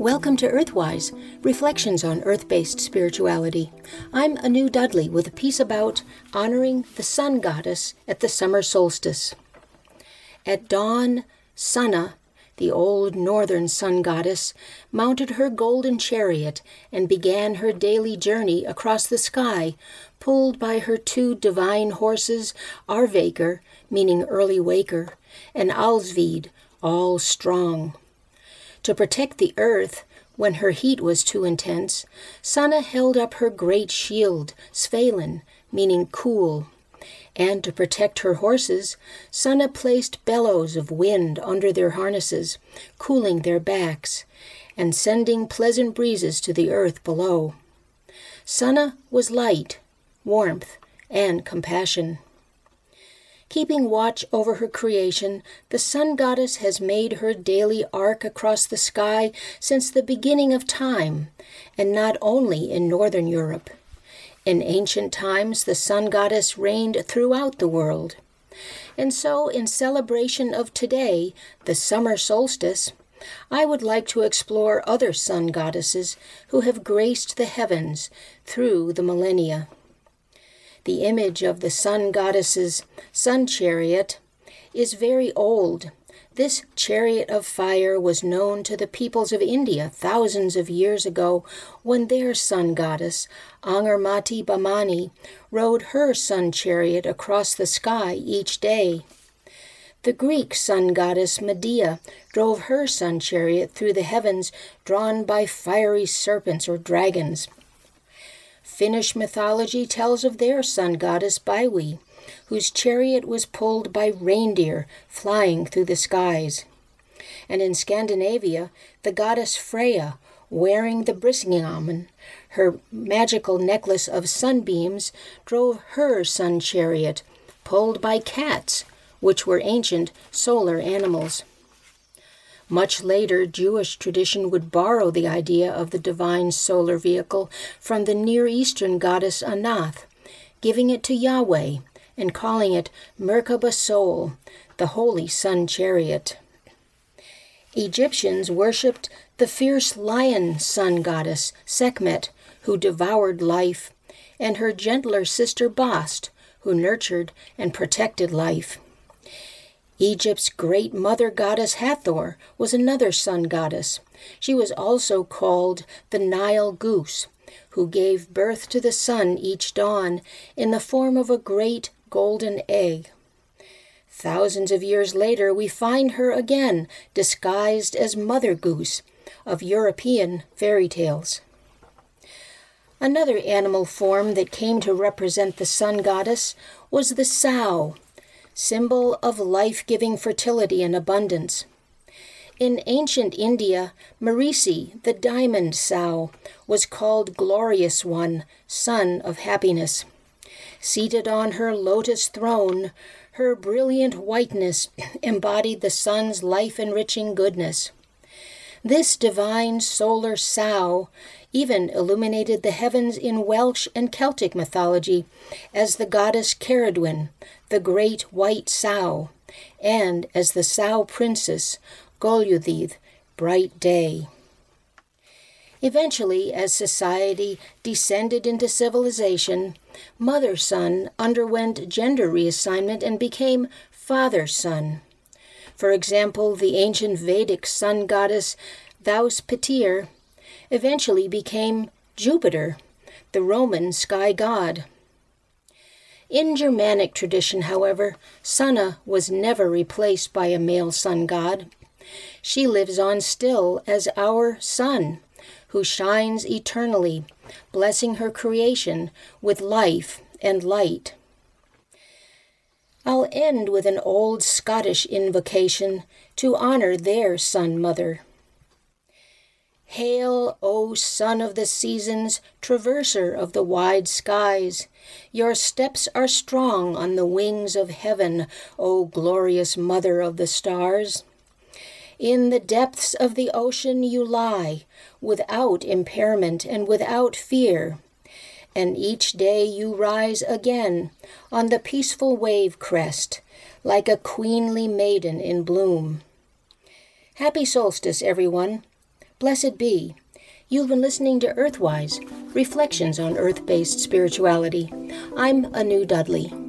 Welcome to Earthwise, Reflections on Earth-Based Spirituality. I'm Anu Dudley with a piece about honoring the sun goddess at the summer solstice. At dawn, Sanna, the old northern sun goddess, mounted her golden chariot and began her daily journey across the sky, pulled by her two divine horses, Arvakr, meaning early waker, and Alsvid, all strong. To protect the earth, when her heat was too intense, Sanna held up her great shield, Svalin, meaning cool. And to protect her horses, Sanna placed bellows of wind under their harnesses, cooling their backs, and sending pleasant breezes to the earth below. Sanna was light, warmth, and compassion. Keeping watch over her creation, the sun goddess has made her daily arc across the sky since the beginning of time, and not only in northern Europe. In ancient times, the sun goddess reigned throughout the world. And so, in celebration of today, the summer solstice, I would like to explore other sun goddesses who have graced the heavens through the millennia. The image of the sun goddess's sun chariot is very old. This chariot of fire was known to the peoples of India thousands of years ago when their sun goddess, Angarmati Bhamani, rode her sun chariot across the sky each day. The Greek sun goddess Medea drove her sun chariot through the heavens drawn by fiery serpents or dragons. Finnish mythology tells of their sun goddess Baiwi, whose chariot was pulled by reindeer flying through the skies. And in Scandinavia, the goddess Freya, wearing the Brisingamen, her magical necklace of sunbeams, drove her sun chariot, pulled by cats, which were ancient solar animals. Much later, Jewish tradition would borrow the idea of the divine solar vehicle from the Near Eastern goddess Anath, giving it to Yahweh and calling it Merkaba Sol, the holy sun chariot. Egyptians worshipped the fierce lion sun goddess Sekhmet, who devoured life, and her gentler sister Bast, who nurtured and protected life. Egypt's great mother goddess Hathor was another sun goddess. She was also called the Nile goose, who gave birth to the sun each dawn in the form of a great golden egg. Thousands of years later, we find her again disguised as Mother Goose of European fairy tales. Another animal form that came to represent the sun goddess was the sow, symbol of life-giving fertility and abundance. In ancient India, Marisi, the diamond sow, was called Glorious One, Son of Happiness. Seated on her lotus throne, her brilliant whiteness embodied the sun's life-enriching goodness. This divine solar sow even illuminated the heavens in Welsh and Celtic mythology as the goddess Ceridwen, the great white sow, and as the sow princess, Goluddydd, bright day. Eventually, as society descended into civilization, mother-sun underwent gender reassignment and became father-sun. For example, the ancient Vedic sun goddess Vauspittir eventually became Jupiter, the Roman sky god. In Germanic tradition, however, Sanna was never replaced by a male sun god. She lives on still as our sun, who shines eternally, blessing her creation with life and light. I'll end with an old Scottish invocation to honor their sun mother. Hail, O son of the seasons, traverser of the wide skies. Your steps are strong on the wings of heaven, O glorious mother of the stars. In the depths of the ocean you lie, without impairment and without fear. And each day you rise again on the peaceful wave crest, like a queenly maiden in bloom. Happy solstice, everyone. Blessed be. You've been listening to Earthwise, Reflections on Earth-Based Spirituality. I'm Anu Dudley.